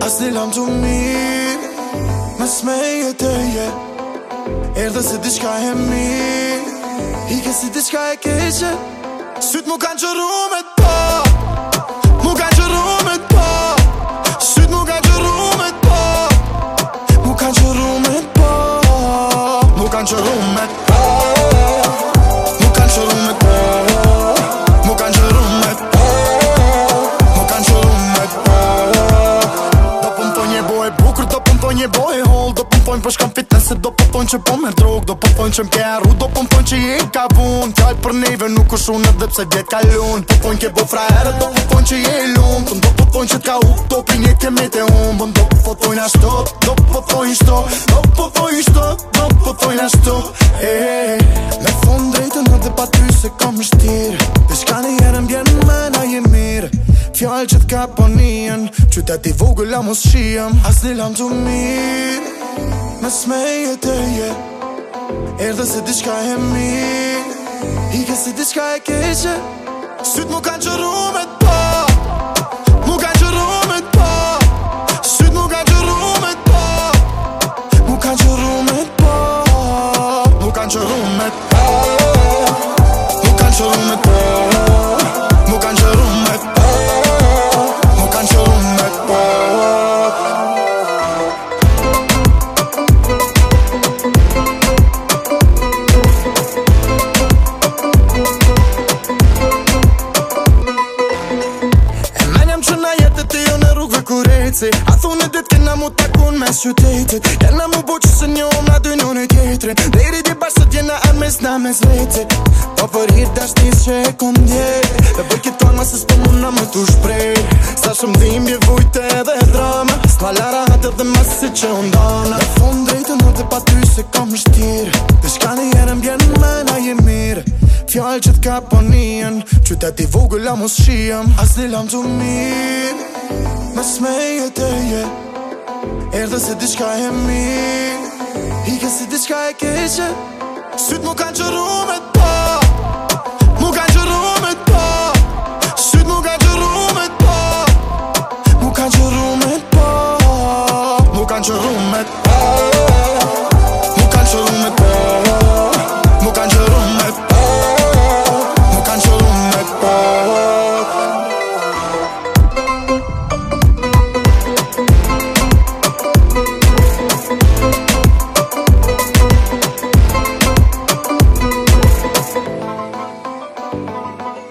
As një lam të mirë mes meje teje, erdhe se diçka e mirë, ike si diçka e keqe. Syt mu kanë qëru me t'pa, mu kanë qëru me t'pa. Syt mu kanë qëru me t'pa, mu kanë qëru me t'pa. Mu kanë qëru me t'pa, mu kanë qëru me t'pa. Mu kanë qëru me t'pa, mu kanë qëru me t'pa. Do po m'thonj je boj bukur, do po m'thonj je boj hol, do po m'thonj për shkam fitness, do po m'thonj që po me drog, do po m'thonj që m'ke arru, do po m'thonj që je ka vun. Fjall për neve nuk është unë edhe pse vjet kalun. Po thonj ke bo fraherë, do po thonj që je lum, do po thonj që t'ka up topin je ke me te umbën. Do po thonj ashtu, do po thonj shto, do po thonj shto, do po thonj ashtu. Me thon drejtën edhe pa ty se kam shtirë, diçka një herë m'bjen mena je mirë. Fjall që t'ka ponien, qytet i vogël a mos shiem. As një lam të mirë mes meje teje, erdhe se diçka e mirë, ike si diçka e keqe. Syt mu kanë qëru me t'pa, mu kanë qëru me t'pa. Syt mu kanë qëru me t'pa, mu kanë qëru me t'pa. Mu kanë qëru me t'pa, mu kanë qëru me t'pa. Mu kanë qëru me t'pa, mu kanë qëru me t'pa. A thunë dit kena mu takun mes qytetit, jena mu bu që se njohëm na dy njën e tjetrin. Deri di bashkët jena armes na mes vetit, po për hir dashnis që e kom djej. Dhe bëj këtë tonë ma se s'po muna më t'u shprej. Sa shumë dhimbje vujte edhe drama, s'ma lara hatë edhe mas si që undana. Dhe fund drejtën edhe pa ty se kom shtirë, diçka një herë m'bjen mena je mirë. Fjall që t'ka ponien, qytet i vogël a mos shiem. As një lam të mirë mes meje teje, erdhe se diçka e mirë, ike si diçka e keqe. Syt mu kanë qëru me t'pa, mu kanë qëru me t'pa. Syt mu kanë qëru me t'pa, mu kanë qëru me t'pa. Mu kanë qëru me t'pa.